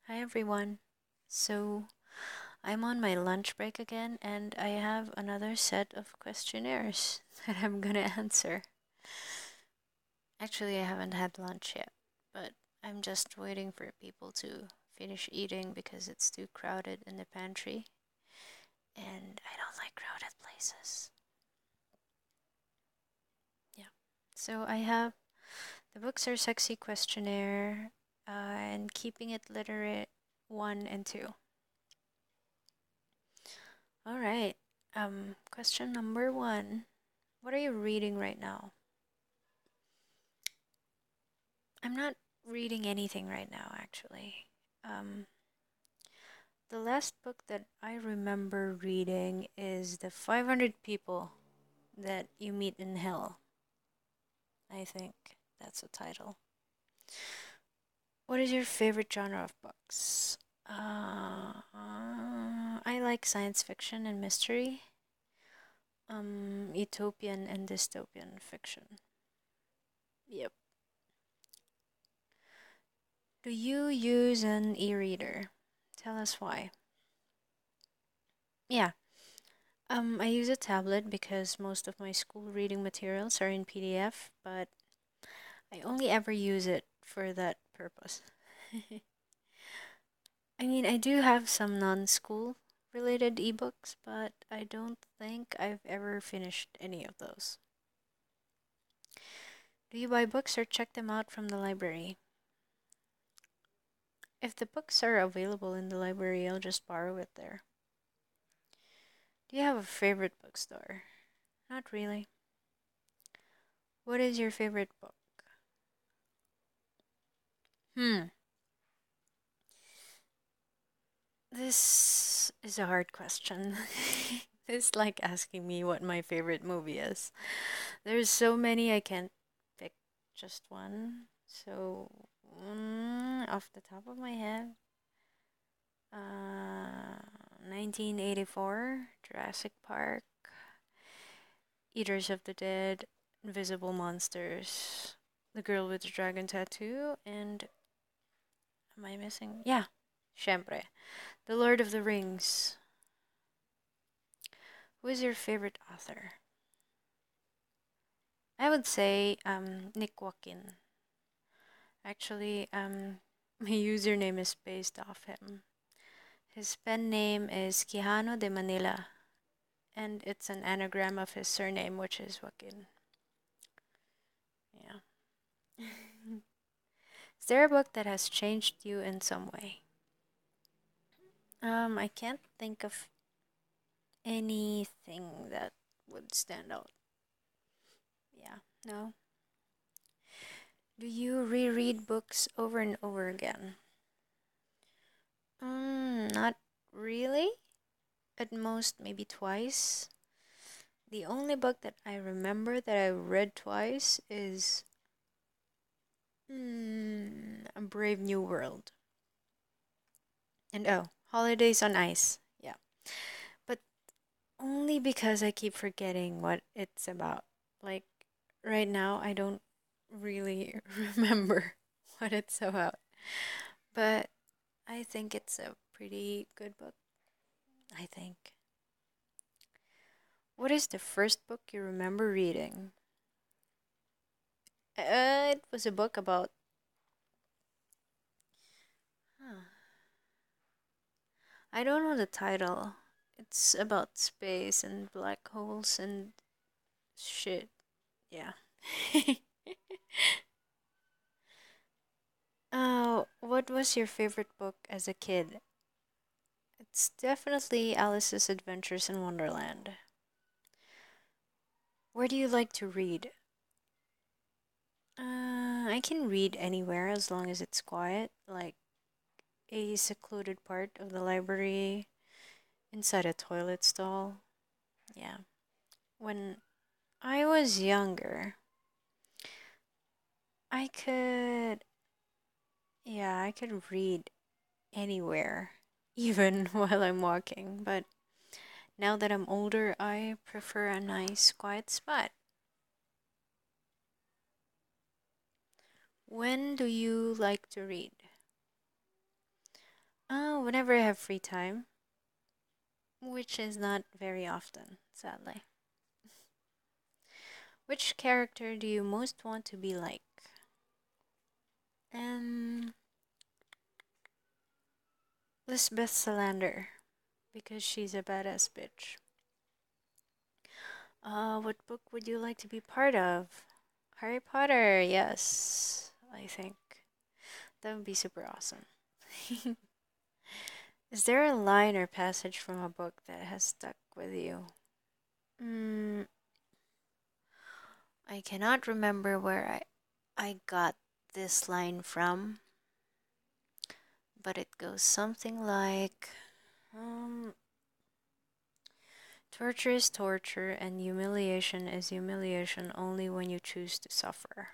Hi everyone. So, I'm on my lunch break again and I have another set of questionnaires that I'm gonna answer. Actually, I haven't had lunch yet, but I'm just waiting for people to finish eating because it's too crowded in the pantry and I don't like crowded places. Yeah. So, I have the Books Are Sexy questionnaire and Keeping It Literate 1 and 2. All right. Question number 1. What are you reading right now? I'm not reading anything right now, actually. Um, the last book that I remember reading is The 500 People That You Meet in Hell. I think that's the title. What is your favorite genre of books? I like science fiction and mystery. Utopian and dystopian fiction. Yep. Do you use an e-reader? Tell us why. Yeah, I use a tablet because most of my school reading materials are in PDF, but I only ever use it for that purpose. I mean, I do have some non-school related ebooks, but I don't think I've ever finished any of those. Do you buy books or check them out from the library? If the books are available in the library, I'll just borrow it there. Do you have a favorite bookstore? Not really. What is your favorite book? Hmm. This is a hard question. It's like asking me what my favorite movie is. There's so many I can't pick just one. So, off the top of my head, 1984, Jurassic Park, Eaters of the Dead, Invisible Monsters, The Girl with the Dragon Tattoo, and am I missing? Yeah, Syempre, The Lord of the Rings. Who is your favorite author? I would say Nick Joaquin. Actually, my username is based off him. His pen name is Quijano de Manila, and it's an anagram of his surname, which is Joaquin. Yeah. Is there a book that has changed you in some way? I can't think of anything that would stand out. Yeah, no. Do you reread books over and over again? Not really. At most, maybe twice. The only book that I remember that I read twice is A Brave New World. And oh, Holidays on Ice. Yeah. But only because I keep forgetting what it's about. Like, right now, I don't really remember what it's about. But I think it's a pretty good book. I think. What is the first book you remember reading? It was a book about. Huh, I don't know the title. It's about space and black holes and shit. Yeah. Oh, what was your favorite book as a kid? It's definitely Alice's Adventures in Wonderland. Where do you like to read? I can read anywhere as long as it's quiet, like a secluded part of the library, inside a toilet stall. Yeah. When I was younger, I could, yeah, I could read anywhere, even while I'm walking. But now that I'm older, I prefer a nice, quiet spot. When do you like to read? Whenever I have free time, which is not very often, sadly. Which character do you most want to be like? Um, Lisbeth Salander, because she's a badass bitch. What book would you like to be part of? Harry Potter, yes, I think. That would be super awesome. Is there a line or passage from a book that has stuck with you? Mm, I cannot remember where I got this line from, but it goes something like, um, torture is torture, and humiliation is humiliation only when you choose to suffer.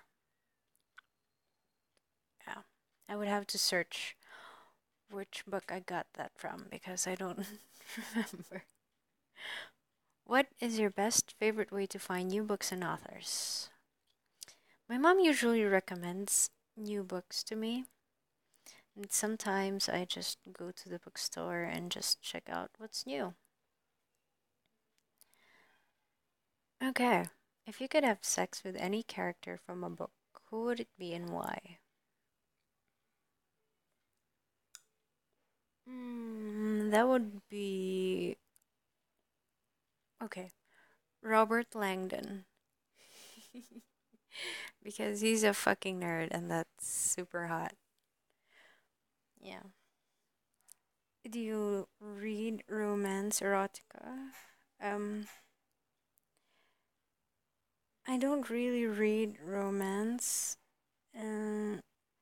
Yeah, I would have to search which book I got that from because I don't remember. What is your best favorite way to find new books and authors? My mom usually recommends new books to me, and sometimes I just go to the bookstore and just check out what's new. Okay, if you could have sex with any character from a book, who would it be and why? That would be. Okay, Robert Langdon. Because he's a fucking nerd and that's super hot. Yeah. Do you read romance erotica? Um, I don't really read romance. Um,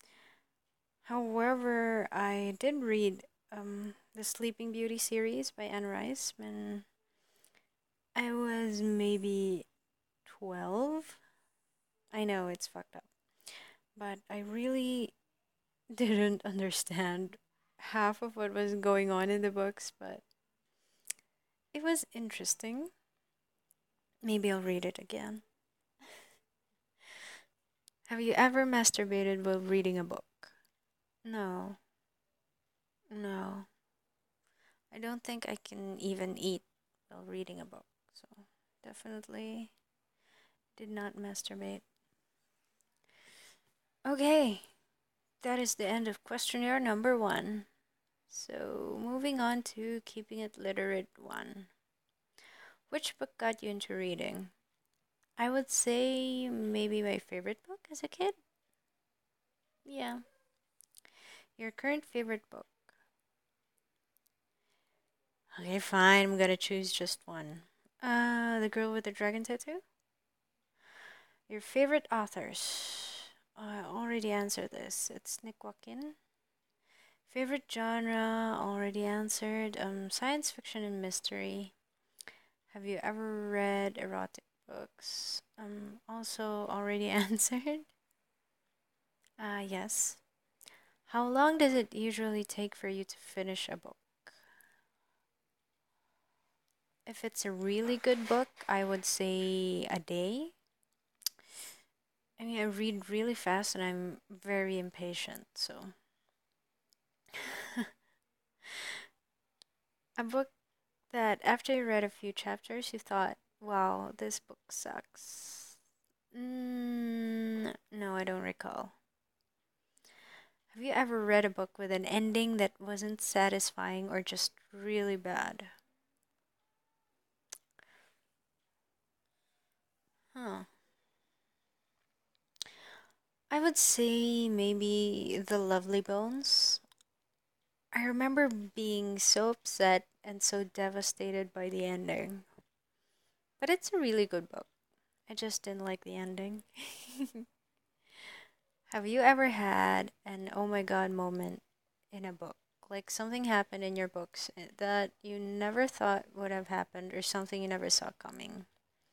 However, I did read the Sleeping Beauty series by Anne Rice when I was maybe 12. I know it's fucked up, but I really didn't understand half of what was going on in the books, but it was interesting. Maybe I'll read it again. Have you ever masturbated while reading a book? No, no. I don't think I can even eat while reading a book, so definitely did not masturbate. Okay, that is the end of questionnaire number one. So, moving on to keeping it literate one. Which book got you into reading? I would say maybe my favorite book as a kid. Yeah. Your current favorite book. Okay, fine. I'm gonna choose just one. The Girl with the Dragon Tattoo? Your favorite authors? I already answered this. It's Nick Wakin. Favorite genre? Already answered. Science fiction and mystery. Have you ever read erotic books? Also already answered. Yes. How long does it usually take for you to finish a book? If it's a really good book, I would say a day. I mean, I read really fast and I'm very impatient, so. A book that after you read a few chapters, you thought, wow, this book sucks. No, I don't recall. Have you ever read a book with an ending that wasn't satisfying or just really bad? Huh. I would say maybe The Lovely Bones. I remember being so upset and so devastated by the ending. But it's a really good book. I just didn't like the ending. Have you ever had an oh my god moment in a book? Like something happened in your books that you never thought would have happened or something you never saw coming?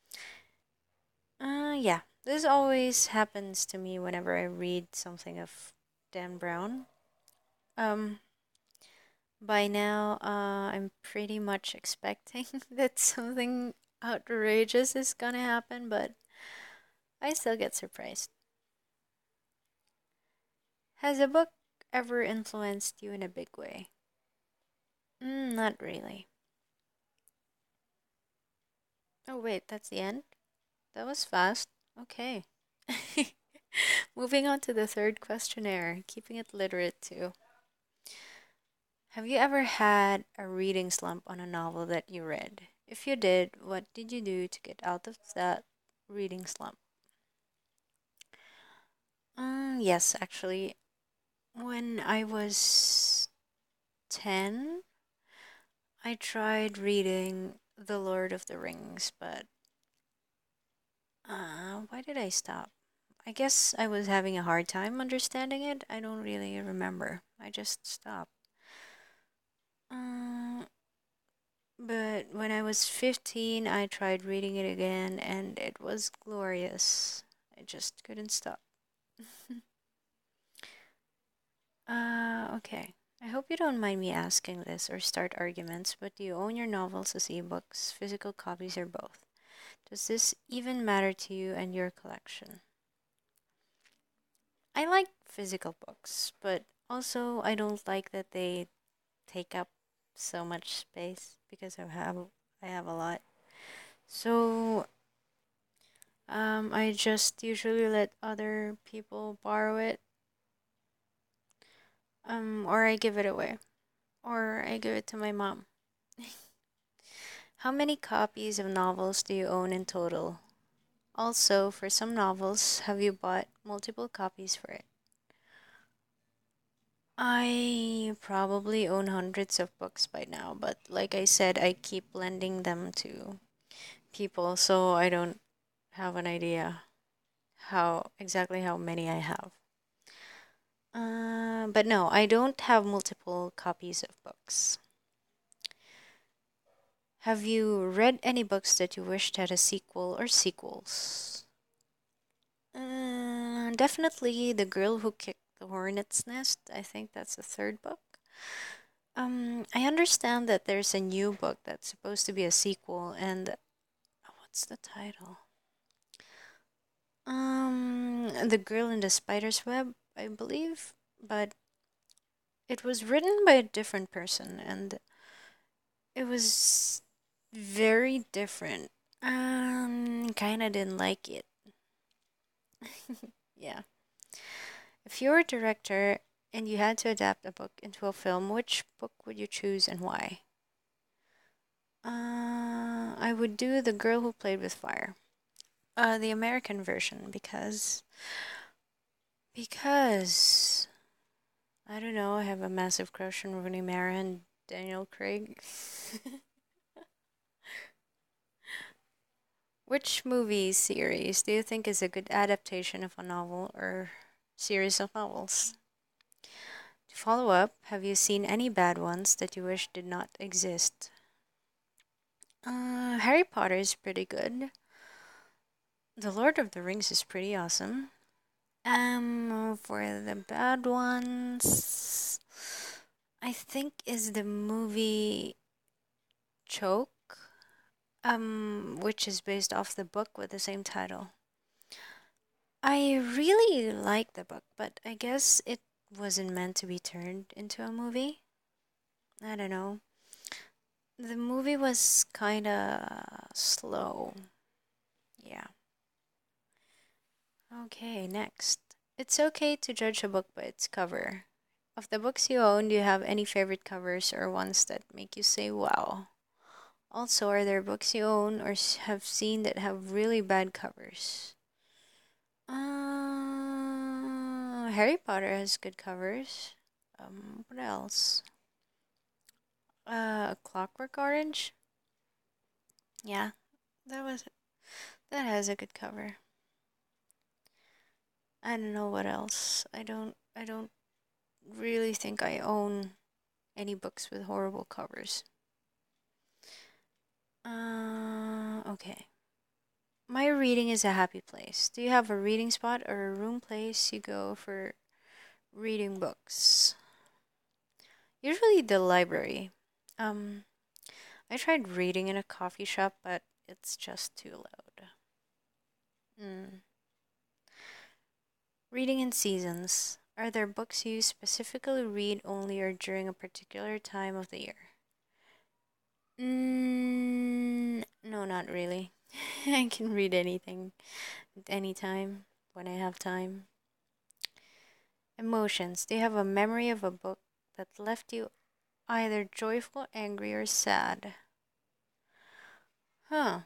Yeah. This always happens to me whenever I read something of Dan Brown. Um, by now, I'm pretty much expecting that something outrageous is gonna happen, but I still get surprised. Has a book ever influenced you in a big way? Not really. Oh, wait, that's the end? That was fast. Okay. Moving on to the third questionnaire, keeping it literate too. Have you ever had a reading slump on a novel that you read? If you did, what did you do to get out of that reading slump? Yes, actually. When I was 10, I tried reading The Lord of the Rings, but why did I stop? I guess I was having a hard time understanding it. I don't really remember. I just stopped. Uh, but when I was 15, I tried reading it again and it was glorious. I just couldn't stop. Okay. I hope you don't mind me asking this or start arguments, but do you own your novels as ebooks, physical copies, or both? Does this even matter to you and your collection? I like physical books, but also I don't like that they take up so much space because I have a lot. So I just usually let other people borrow it, or I give it away, or I give it to my mom. How many copies of novels do you own in total? Also, for some novels, have you bought multiple copies for it? I probably own hundreds of books by now, but like I said, I keep lending them to people, so I don't have an idea how exactly how many I have. But no, I don't have multiple copies of books. Have you read any books that you wished had a sequel or sequels? Definitely The Girl Who Kicked the Hornet's Nest. I think that's the third book. I understand that there's a new book that's supposed to be a sequel, and what's the title? The Girl in the Spider's Web, I believe, but it was written by a different person, and it was very different. Kind of didn't like it. Yeah. If you were a director and you had to adapt a book into a film, which book would you choose and why? I would do The Girl Who Played with Fire. The American version because I don't know, I have a massive crush on Rooney Mara and Daniel Craig. Which movie series do you think is a good adaptation of a novel or series of novels? To follow up, have you seen any bad ones that you wish did not exist? Harry Potter is pretty good. The Lord of the Rings is pretty awesome. For the bad ones, I think is the movie Choke, which is based off the book with the same title. I really like the book, but I guess it wasn't meant to be turned into a movie. I don't know. The movie was kind of slow. Yeah. Okay, next. It's okay to judge a book by its cover. Of the books you own, do you have any favorite covers or ones that make you say wow? Also, are there books you own or have seen that have really bad covers? Harry Potter has good covers. What else? Clockwork Orange. Yeah, that was that has a good cover. I don't know what else. I don't really think I own any books with horrible covers. Okay. My reading is a happy place. Do you have a reading spot or a room place you go for reading books? Usually the library. Um, I tried reading in a coffee shop, but it's just too loud. Mm. Reading in seasons. Are there books you specifically read only or during a particular time of the year? No, not really. I can read anything at any time when I have time. Emotions. Do you have a memory of a book that left you either joyful, angry, or sad? Huh.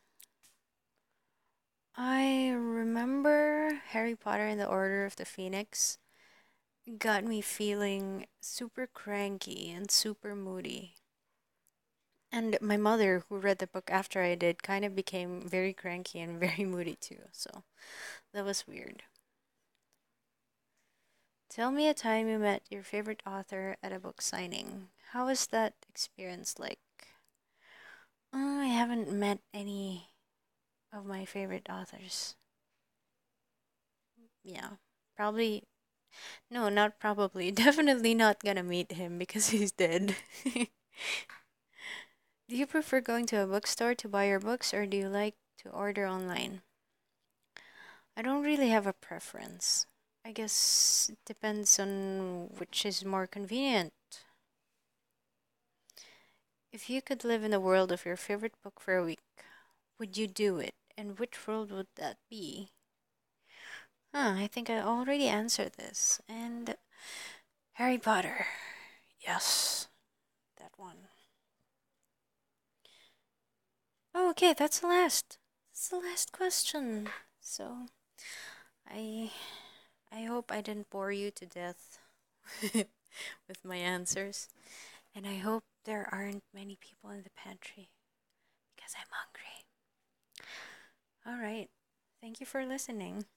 I remember Harry Potter and the Order of the Phoenix got me feeling super cranky and super moody. And my mother, who read the book after I did, kind of became very cranky and very moody too. So that was weird. Tell me a time you met your favorite author at a book signing. How was that experience like? I haven't met any of my favorite authors. Yeah, probably. No, not probably. Definitely not gonna meet him because he's dead. Do you prefer going to a bookstore to buy your books or do you like to order online? I don't really have a preference. I guess it depends on which is more convenient. If you could live in the world of your favorite book for a week, would you do it? And which world would that be? I think I already answered this. And Harry Potter. Yes, that one. Oh, okay, that's the last. That's the last question. So, I I hope I didn't bore you to death with my answers. And I hope there aren't many people in the pantry because I'm hungry. All right. Thank you for listening.